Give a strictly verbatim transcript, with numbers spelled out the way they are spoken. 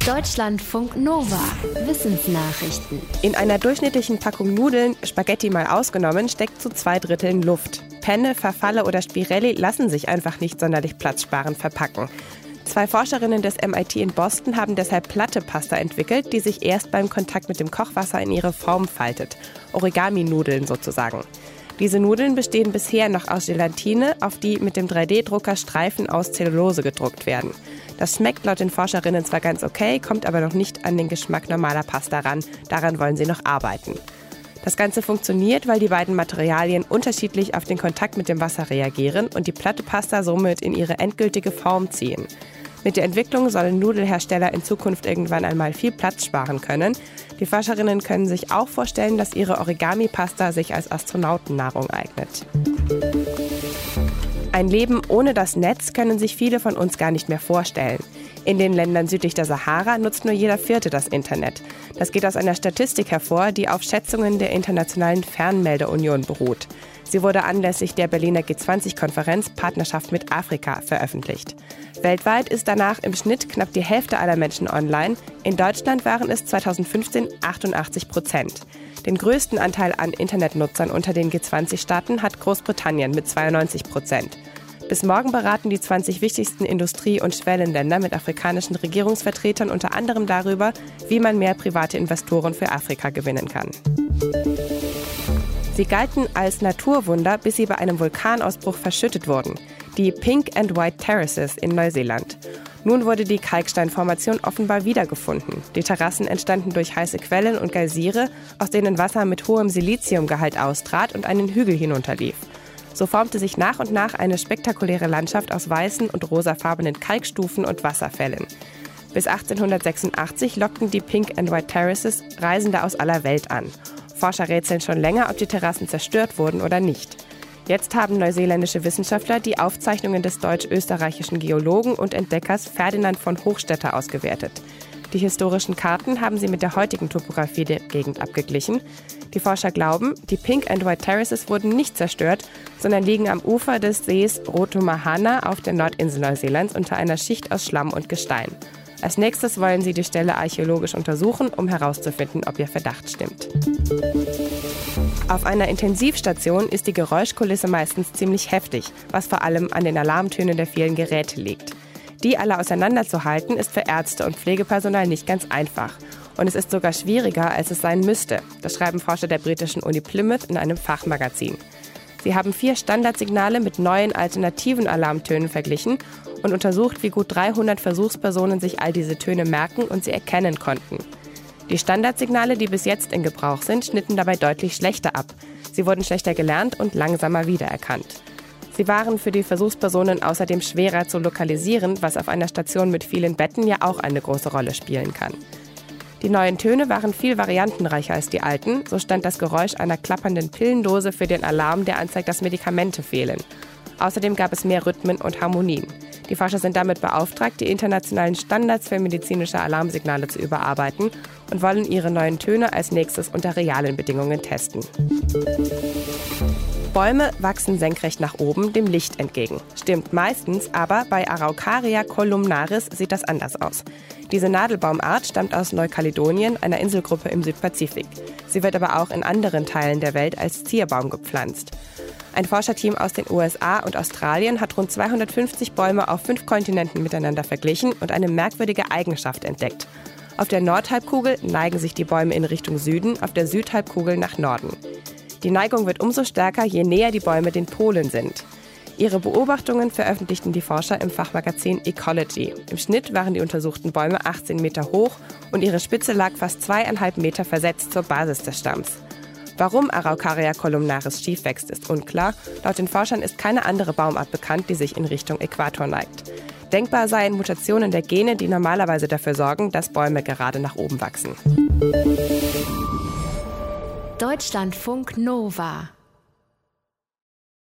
Deutschlandfunk Nova. Wissensnachrichten. In einer durchschnittlichen Packung Nudeln, Spaghetti mal ausgenommen, steckt zu zwei Dritteln Luft. Penne, Farfalle oder Spirelli lassen sich einfach nicht sonderlich platzsparend verpacken. Zwei Forscherinnen des M I T in Boston haben deshalb Platte-Pasta entwickelt, die sich erst beim Kontakt mit dem Kochwasser in ihre Form faltet. Origami-Nudeln sozusagen. Diese Nudeln bestehen bisher noch aus Gelatine, auf die mit dem drei D Drucker Streifen aus Zellulose gedruckt werden. Das schmeckt laut den Forscherinnen zwar ganz okay, kommt aber noch nicht an den Geschmack normaler Pasta ran. Daran wollen sie noch arbeiten. Das Ganze funktioniert, weil die beiden Materialien unterschiedlich auf den Kontakt mit dem Wasser reagieren und die platte Pasta somit in ihre endgültige Form ziehen. Mit der Entwicklung sollen Nudelhersteller in Zukunft irgendwann einmal viel Platz sparen können. Die Forscherinnen können sich auch vorstellen, dass ihre Origami-Pasta sich als Astronautennahrung eignet. Ein Leben ohne das Netz können sich viele von uns gar nicht mehr vorstellen. In den Ländern südlich der Sahara nutzt nur jeder Vierte das Internet. Das geht aus einer Statistik hervor, die auf Schätzungen der Internationalen Fernmeldeunion beruht. Sie wurde anlässlich der Berliner G zwanzig Konferenz Partnerschaft mit Afrika veröffentlicht. Weltweit ist danach im Schnitt knapp die Hälfte aller Menschen online. In Deutschland waren es zweitausendfünfzehn achtundachtzig Prozent. Den größten Anteil an Internetnutzern unter den G zwanzig Staaten hat Großbritannien mit zweiundneunzig Prozent. Bis morgen beraten die zwanzig wichtigsten Industrie- und Schwellenländer mit afrikanischen Regierungsvertretern unter anderem darüber, wie man mehr private Investoren für Afrika gewinnen kann. Sie galten als Naturwunder, bis sie bei einem Vulkanausbruch verschüttet wurden. Die Pink and White Terraces in Neuseeland. Nun wurde die Kalksteinformation offenbar wiedergefunden. Die Terrassen entstanden durch heiße Quellen und Geysire, aus denen Wasser mit hohem Siliziumgehalt austrat und einen Hügel hinunterlief. So formte sich nach und nach eine spektakuläre Landschaft aus weißen und rosafarbenen Kalkstufen und Wasserfällen. Bis achtzehnhundertsechsundachtzig lockten die Pink and White Terraces Reisende aus aller Welt an. Forscher rätseln schon länger, ob die Terrassen zerstört wurden oder nicht. Jetzt haben neuseeländische Wissenschaftler die Aufzeichnungen des deutsch-österreichischen Geologen und Entdeckers Ferdinand von Hochstetter ausgewertet. Die historischen Karten haben sie mit der heutigen Topographie der Gegend abgeglichen. Die Forscher glauben, die Pink and White Terraces wurden nicht zerstört, sondern liegen am Ufer des Sees Rotomahana auf der Nordinsel Neuseelands unter einer Schicht aus Schlamm und Gestein. Als nächstes wollen sie die Stelle archäologisch untersuchen, um herauszufinden, ob ihr Verdacht stimmt. Auf einer Intensivstation ist die Geräuschkulisse meistens ziemlich heftig, was vor allem an den Alarmtönen der vielen Geräte liegt. Die alle auseinanderzuhalten, ist für Ärzte und Pflegepersonal nicht ganz einfach. Und es ist sogar schwieriger, als es sein müsste. Das schreiben Forscher der britischen Uni Plymouth in einem Fachmagazin. Sie haben vier Standardsignale mit neuen alternativen Alarmtönen verglichen und untersucht, wie gut dreihundert Versuchspersonen sich all diese Töne merken und sie erkennen konnten. Die Standardsignale, die bis jetzt in Gebrauch sind, schnitten dabei deutlich schlechter ab. Sie wurden schlechter gelernt und langsamer wiedererkannt. Sie waren für die Versuchspersonen außerdem schwerer zu lokalisieren, was auf einer Station mit vielen Betten ja auch eine große Rolle spielen kann. Die neuen Töne waren viel variantenreicher als die alten. So stand das Geräusch einer klappernden Pillendose für den Alarm, der anzeigt, dass Medikamente fehlen. Außerdem gab es mehr Rhythmen und Harmonien. Die Forscher sind damit beauftragt, die internationalen Standards für medizinische Alarmsignale zu überarbeiten und wollen ihre neuen Töne als nächstes unter realen Bedingungen testen. Bäume wachsen senkrecht nach oben, dem Licht entgegen. Stimmt meistens, aber bei Araucaria columnaris sieht das anders aus. Diese Nadelbaumart stammt aus Neukaledonien, einer Inselgruppe im Südpazifik. Sie wird aber auch in anderen Teilen der Welt als Zierbaum gepflanzt. Ein Forscherteam aus den U S A und Australien hat rund zweihundertfünfzig Bäume auf fünf Kontinenten miteinander verglichen und eine merkwürdige Eigenschaft entdeckt. Auf der Nordhalbkugel neigen sich die Bäume in Richtung Süden, auf der Südhalbkugel nach Norden. Die Neigung wird umso stärker, je näher die Bäume den Polen sind. Ihre Beobachtungen veröffentlichten die Forscher im Fachmagazin Ecology. Im Schnitt waren die untersuchten Bäume achtzehn Meter hoch und ihre Spitze lag fast zweieinhalb Meter versetzt zur Basis des Stamms. Warum Araucaria columnaris schief wächst, ist unklar. Laut den Forschern ist keine andere Baumart bekannt, die sich in Richtung Äquator neigt. Denkbar seien Mutationen der Gene, die normalerweise dafür sorgen, dass Bäume gerade nach oben wachsen. Deutschlandfunk Nova